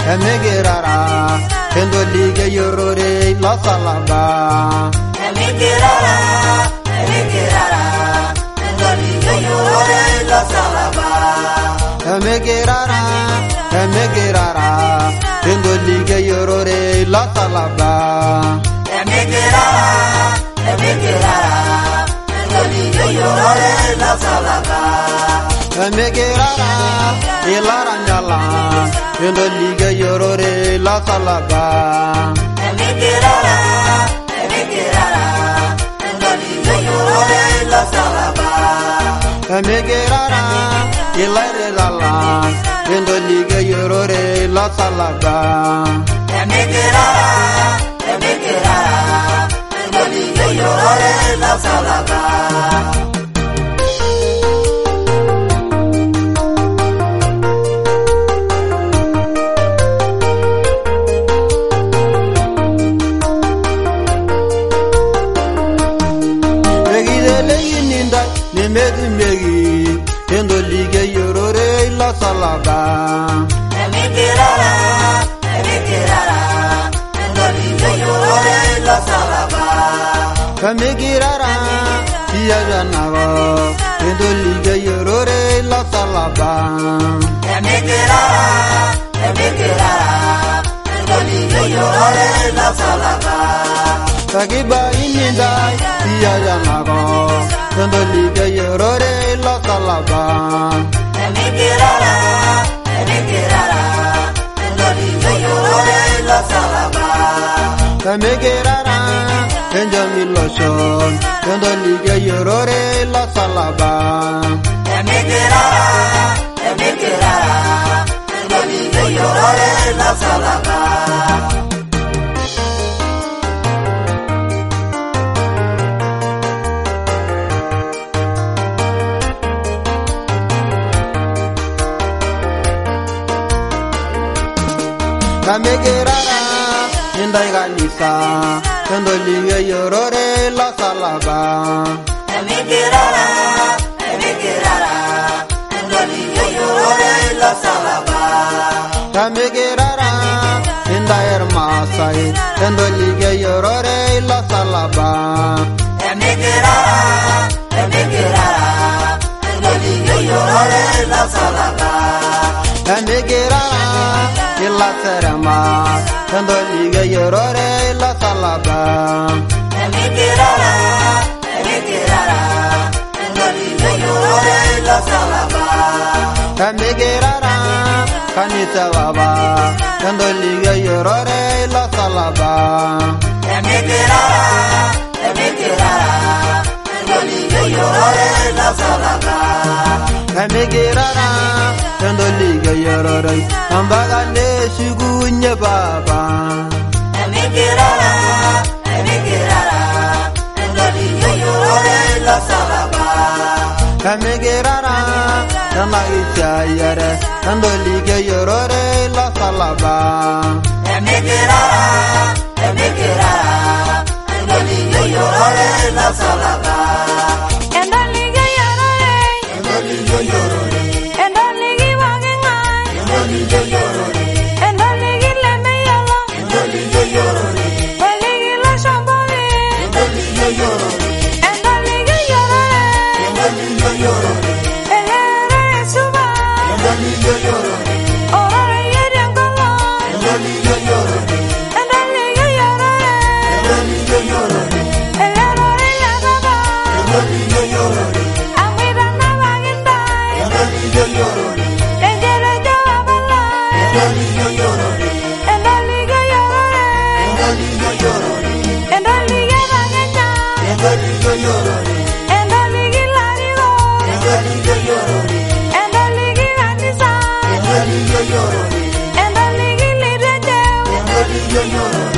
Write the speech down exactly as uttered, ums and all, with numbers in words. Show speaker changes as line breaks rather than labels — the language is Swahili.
emegirara endo lige yorore la salaba
emegirara emegirara endo lige yorore la salaba
emegirara emegirara endo lige yorore la salaba
emegirara emegirara endo lige yorore la salaba
emegirara ilara nyala endo lige yorore la salaba
emegirara emegirara endo lige yorore la salaba
emegirara ilara lala endo lige yorore la salaba
emegirara emegirara endo lige yorore la salaba
megi megi endo lige yorore la salaba
emegirara emegirara endo lige yorore la salaba
emegirara ya janago endo lige yorore la salaba
emegirara emegirara endo lige yorore la salaba
tagiba inindai ya janago endo lige yorore la salaba
emegirara emegirara endo lige yorore la salaba
emegirara enjo miloshon endo lige yorore la salaba
emegirara emegirara endo lige yorore la salaba
emegirara indai ganisa endo lige yorore la salaba
emegirara emegirara endo lige yorore la salaba
emegirara indai ermasai endo lige yorore la salaba
emegirara emegirara endo lige yorore la salaba
emegirara illa serema endo lige yorore la salaba
emegirara emegirara endo lige yorore la salaba
emegirara kanisa baba endo lige yorore la salaba
emegirara emegirara endo lige yorore la salaba
emegirara endo lige yorore ambaga ne shugunye baba
emegirara emegirara endo lige yorore la salaba
emegirara endo ichayere endo lige yorore la salaba
emegirara emegirara endo lige yorore la salaba
endo lige yorore
endo lige yorore
endo lige wagengai
endo lige yorore
endo lige lemeyalo
endo lige yorore
lige la shambori
endo lige yorore
endo lige yorore
endo lige yorore
elere suba
endo lige yorore
orore yeriangolo
endo lige yorore
endo lige yorore
endo lige yorore
elere lagaba
endo lige yorore
amira na wagendai
endo lige yorore
engere jawabala
endo lige yorore
endo lige yorore
endo lige yorore
endo lige wagenda
endo lige yorore
endo lige larigo
endo lige yorore
endo lige anisa
endo lige yorore
endo lige lireje
endo lige yorore